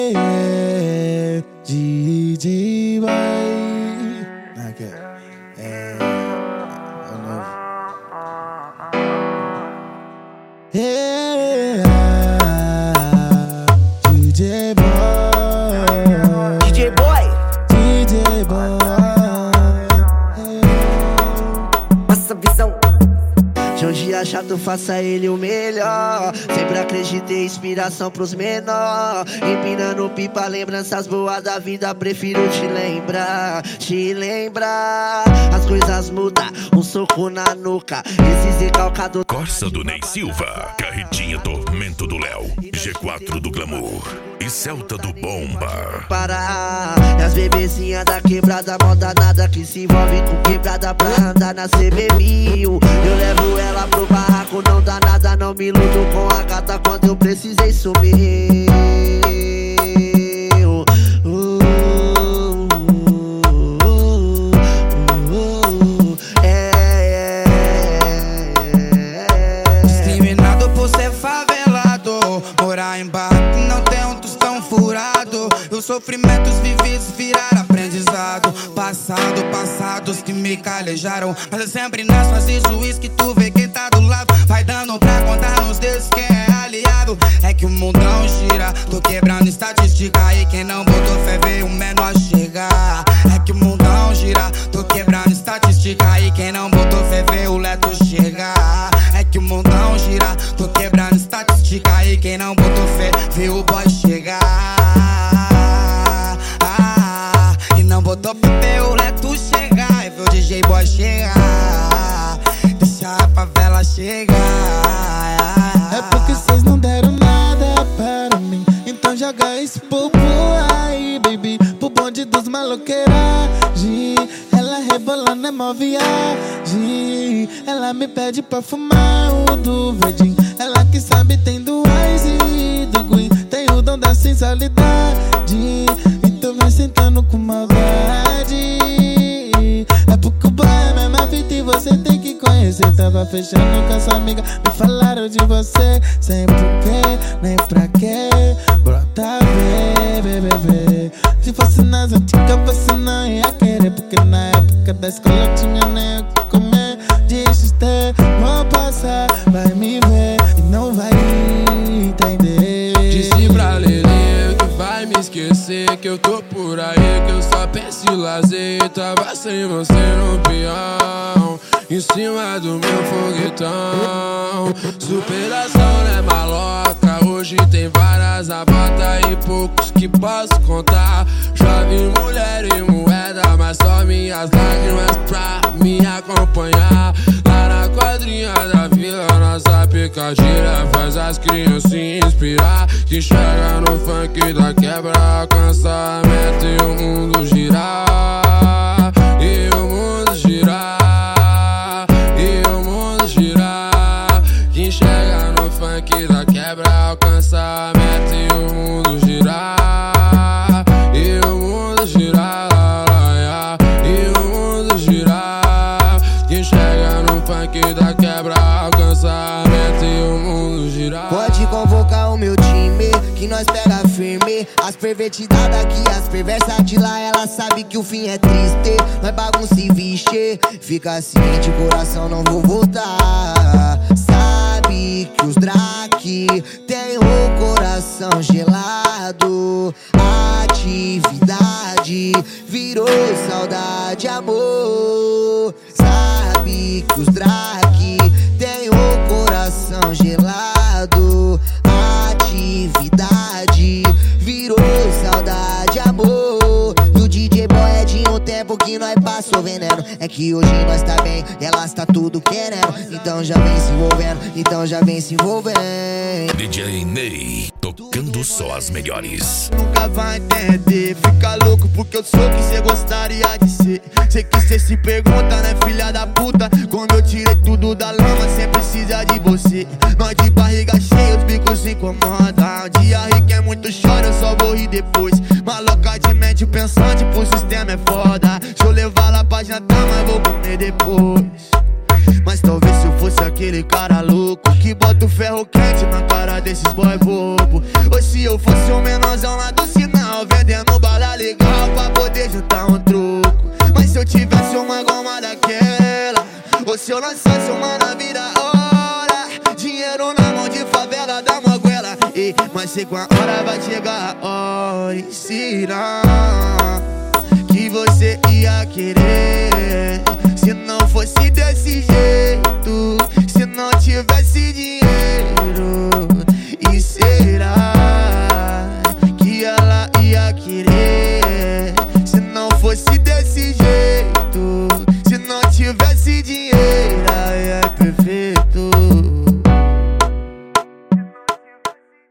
DJ Boy. DJ Boy. DJ Boy. DJ Boy. Passa visão. De um dia chato, faça ele o melhor. Sempre acreditei, inspiração pros menor. Empinando pipa, lembranças boas da vida. Prefiro te lembrar, te lembrar. As coisas mudam, um soco na nuca. Esse recalcado. Corsa do Ney Silva, Carretinha Tormento do Léo, G4 do Glamour e Celta do Bomba. Parar, e as bebezinhas da quebrada, moda nada que se envolve com quebrada pra andar na CB1000. Eu levo ela pro barraco, não dá nada, não me iludo com a gata quando eu precisei sumir. Discriminado por ser favelado, morar em barco não tem um tostão furado. Os sofrimentos vividos viraram aprendizado. Passados que me calejaram. Mas é sempre nas fases juiz que tu vê quem tá do lado. Vai dando pra contar nos dedos quem é aliado. É que o mundão gira, tô quebrando estatística. E quem não botou fé vê o menor chegar. É que o mundão gira, tô quebrando estatística. E quem não botou fé vê o leto chegar. É que o mundão gira, tô quebrando estatística. E quem não botou fé vê o boy chegar. E não botou fé vê o leto chegar. E vê o DJ Boy chegar. Deixa a favela chegar. É porque cês não deram nada para mim. Então joga esse povo aí, baby, pro bonde dos maloqueiragem. Ela rebolando é mó viagem. Ela me pede pra fumar o do verdinho. Ela que sabe tem do Ice e do Green. Tem o dom da sensualidade. Então vai sentando com maldade. É porque o boy é a mesma fita e você tem que conhecer. Tava fechando com a sua amiga, me falaram de você. Sem porquê, nem pra quê. Brota bebê. Se fosse nas antigas você não ia querer. Porque na época da escola eu tinha nem o que comer. Deixa estar, vou passar, vai me ver e não vai entender. Disse pra Lelê que vai me esquecer, que eu tô por aí, que eu só penso em lazer. Tava sem você no peão, em cima do meu foguetão. Superação não é maloca, hoje tem várias abatas e poucos que posso contar. Já vi mulher e moeda, mas só minhas lágrimas pra me acompanhar. Lá na quadrinha da vila, nossa picadilha faz as crianças se inspirar. Que chega no funk da quebra, alcança a meta e o mundo girar. E o mundo girar. E o mundo girar. Quem chega no funk da quebra, alcança a meta e o mundo girar. E o mundo girar. E o mundo girar. Quem chega no funk da quebra, alcança a meta e o mundo girar. Pode convocar o meu time, que nós pega firme. As pervertidas daqui, as perversas de lá, ela sabe que o fim é triste. Nós bagunça e vixe, fica ciente, coração não vou voltar. Sabe que os Drake tem o coração gelado. Atividade virou saudade, amor. Sabe que os Drake tem o coração gelado. Atividade virou saudade, amor. E o DJ Boy é de um tempo que nós passou veneno. É que hoje nós tá bem, elas tá tudo querendo. Então já vem se envolvendo, então já vem se envolvendo. DJ Ney, tocando só as melhores. Nunca vai entender, fica louco porque eu sou o que cê gostaria de ser. Sei que cê se pergunta, né, filha da puta? Quando eu tirei tudo da lama, cê precisa de você. Nós de barriga cheia, os bicos se incomodam. Um dia rico é muito choro, eu só vou rir depois. Maloca de mente pensante, pro sistema é foda. Deixa eu levar lá pra jantar, mas vou comer depois. Mas talvez se eu fosse aquele cara louco que bota o ferro quente na cara desses boy bobo. Ou se eu fosse um menorzão lá do sinal, vendendo bala legal pra poder juntar um troco. Mas se eu tivesse uma goma daquela, ou se eu lançasse uma na vida hora, dinheiro na mão de favela da moguela. Mas sei com a hora vai chegar a hora, ensina que você ia querer. Se